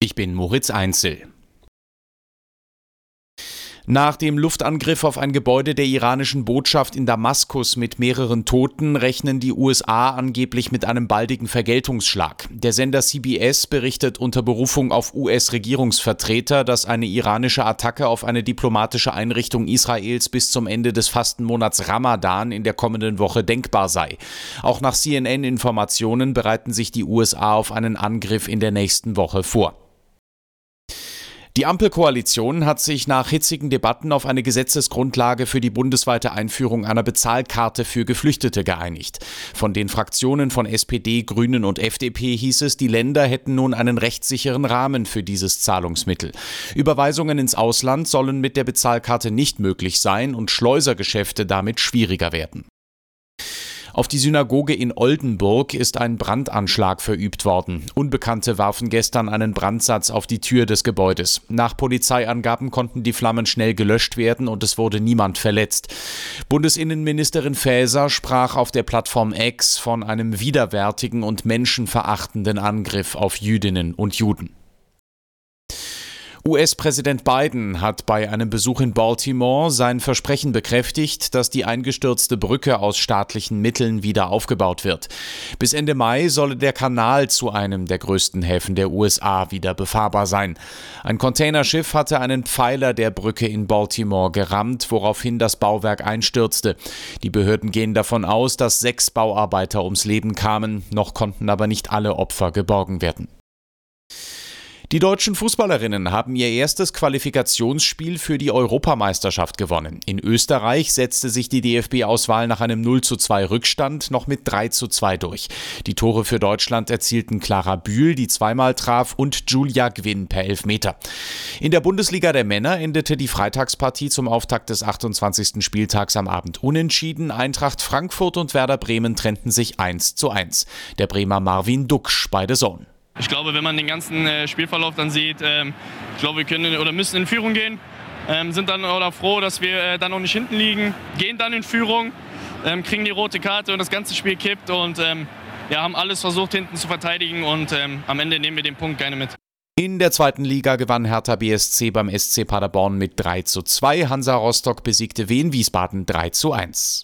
ich bin Moritz Einzel. Nach dem Luftangriff auf ein Gebäude der iranischen Botschaft in Damaskus mit mehreren Toten rechnen die USA angeblich mit einem baldigen Vergeltungsschlag. Der Sender CBS berichtet unter Berufung auf US-Regierungsvertreter, dass eine iranische Attacke auf eine diplomatische Einrichtung Israels bis zum Ende des Fastenmonats Ramadan in der kommenden Woche denkbar sei. Auch nach CNN-Informationen bereiten sich die USA auf einen Angriff in der nächsten Woche vor. Die Ampelkoalition hat sich nach hitzigen Debatten auf eine Gesetzesgrundlage für die bundesweite Einführung einer Bezahlkarte für Geflüchtete geeinigt. Von den Fraktionen von SPD, Grünen und FDP hieß es, die Länder hätten nun einen rechtssicheren Rahmen für dieses Zahlungsmittel. Überweisungen ins Ausland sollen mit der Bezahlkarte nicht möglich sein und Schleusergeschäfte damit schwieriger werden. Auf die Synagoge in Oldenburg ist ein Brandanschlag verübt worden. Unbekannte warfen gestern einen Brandsatz auf die Tür des Gebäudes. Nach Polizeiangaben konnten die Flammen schnell gelöscht werden und es wurde niemand verletzt. Bundesinnenministerin Faeser sprach auf der Plattform X von einem widerwärtigen und menschenverachtenden Angriff auf Jüdinnen und Juden. US-Präsident Biden hat bei einem Besuch in Baltimore sein Versprechen bekräftigt, dass die eingestürzte Brücke aus staatlichen Mitteln wieder aufgebaut wird. Bis Ende Mai solle der Kanal zu einem der größten Häfen der USA wieder befahrbar sein. Ein Containerschiff hatte einen Pfeiler der Brücke in Baltimore gerammt, woraufhin das Bauwerk einstürzte. Die Behörden gehen davon aus, dass 6 Bauarbeiter ums Leben kamen, noch konnten aber nicht alle Opfer geborgen werden. Die deutschen Fußballerinnen haben ihr erstes Qualifikationsspiel für die Europameisterschaft gewonnen. In Österreich setzte sich die DFB-Auswahl nach einem 0:2 Rückstand noch mit 3:2 durch. Die Tore für Deutschland erzielten Clara Bühl, die zweimal traf, und Julia Gwinn per Elfmeter. In der Bundesliga der Männer endete die Freitagspartie zum Auftakt des 28. Spieltags am Abend unentschieden. Eintracht Frankfurt und Werder Bremen trennten sich 1:1. Der Bremer Marvin Duksch bei The Zone. Ich glaube, wenn man den ganzen Spielverlauf dann sieht, ich glaube, wir können oder müssen in Führung gehen, sind dann oder froh, dass wir dann noch nicht hinten liegen, gehen dann in Führung, kriegen die rote Karte und das ganze Spiel kippt und haben alles versucht hinten zu verteidigen und am Ende nehmen wir den Punkt gerne mit. In der zweiten Liga gewann Hertha BSC beim SC Paderborn mit 3:2. Hansa Rostock besiegte Wien Wiesbaden 3:1.